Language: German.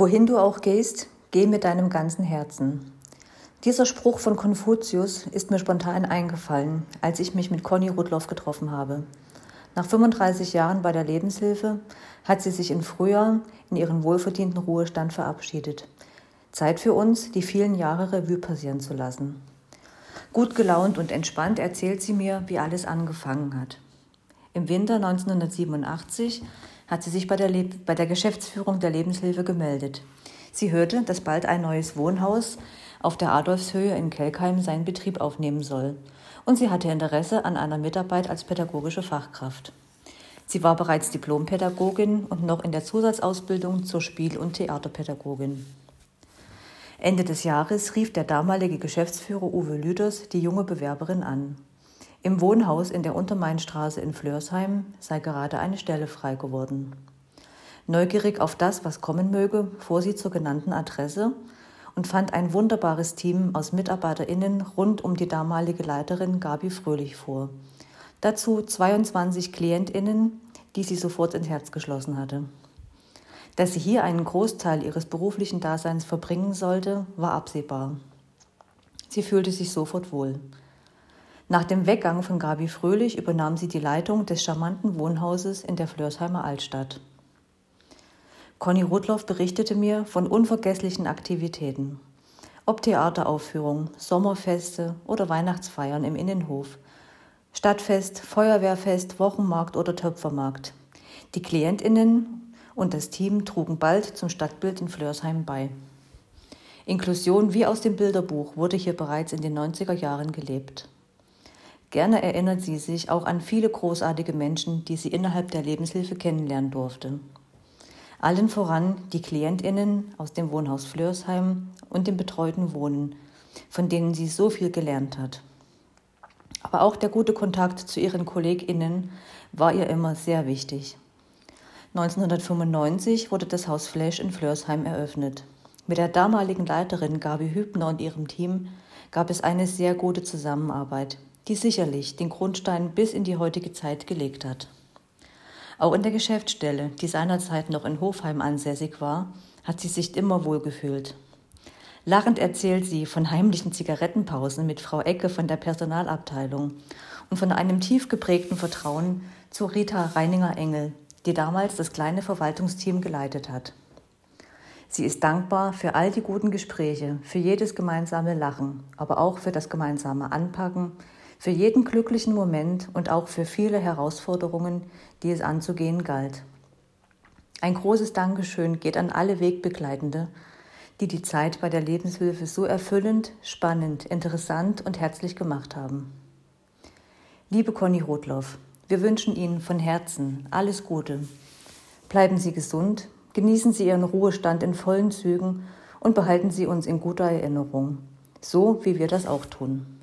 Wohin du auch gehst, geh mit deinem ganzen Herzen. Dieser Spruch von Konfuzius ist mir spontan eingefallen, als ich mich mit Conny Rudloff getroffen habe. Nach 35 Jahren bei der Lebenshilfe hat sie sich im Frühjahr in ihren wohlverdienten Ruhestand verabschiedet. Zeit für uns, die vielen Jahre Revue passieren zu lassen. Gut gelaunt und entspannt erzählt sie mir, wie alles angefangen hat. Im Winter 1987 hat sie sich bei der Geschäftsführung der Lebenshilfe gemeldet. Sie hörte, dass bald ein neues Wohnhaus auf der Adolfshöhe in Kelkheim seinen Betrieb aufnehmen soll. Und sie hatte Interesse an einer Mitarbeit als pädagogische Fachkraft. Sie war bereits Diplompädagogin und noch in der Zusatzausbildung zur Spiel- und Theaterpädagogin. Ende des Jahres rief der damalige Geschäftsführer Uwe Lüders die junge Bewerberin an. Im Wohnhaus in der Untermainstraße in Flörsheim sei gerade eine Stelle frei geworden. Neugierig auf das, was kommen möge, fuhr sie zur genannten Adresse und fand ein wunderbares Team aus MitarbeiterInnen rund um die damalige Leiterin Gabi Fröhlich vor. Dazu 22 KlientInnen, die sie sofort ins Herz geschlossen hatte. Dass sie hier einen Großteil ihres beruflichen Daseins verbringen sollte, war absehbar. Sie fühlte sich sofort wohl. Nach dem Weggang von Gabi Fröhlich übernahm sie die Leitung des charmanten Wohnhauses in der Flörsheimer Altstadt. Conny Rudloff berichtete mir von unvergesslichen Aktivitäten. Ob Theateraufführungen, Sommerfeste oder Weihnachtsfeiern im Innenhof, Stadtfest, Feuerwehrfest, Wochenmarkt oder Töpfermarkt. Die KlientInnen und das Team trugen bald zum Stadtbild in Flörsheim bei. Inklusion wie aus dem Bilderbuch wurde hier bereits in den 90er Jahren gelebt. Gerne erinnert sie sich auch an viele großartige Menschen, die sie innerhalb der Lebenshilfe kennenlernen durfte. Allen voran die KlientInnen aus dem Wohnhaus Flörsheim und dem betreuten Wohnen, von denen sie so viel gelernt hat. Aber auch der gute Kontakt zu ihren KollegInnen war ihr immer sehr wichtig. 1995 wurde das Haus Flash in Flörsheim eröffnet. Mit der damaligen Leiterin Gabi Hübner und ihrem Team gab es eine sehr gute Zusammenarbeit, die sicherlich den Grundstein bis in die heutige Zeit gelegt hat. Auch in der Geschäftsstelle, die seinerzeit noch in Hofheim ansässig war, hat sie sich immer wohl gefühlt. Lachend erzählt sie von heimlichen Zigarettenpausen mit Frau Ecke von der Personalabteilung und von einem tief geprägten Vertrauen zu Rita Reininger-Engel, die damals das kleine Verwaltungsteam geleitet hat. Sie ist dankbar für all die guten Gespräche, für jedes gemeinsame Lachen, aber auch für das gemeinsame Anpacken, für jeden glücklichen Moment und auch für viele Herausforderungen, die es anzugehen galt. Ein großes Dankeschön geht an alle Wegbegleitende, die die Zeit bei der Lebenshilfe so erfüllend, spannend, interessant und herzlich gemacht haben. Liebe Conny Rudloff, wir wünschen Ihnen von Herzen alles Gute. Bleiben Sie gesund, genießen Sie Ihren Ruhestand in vollen Zügen und behalten Sie uns in guter Erinnerung, so wie wir das auch tun.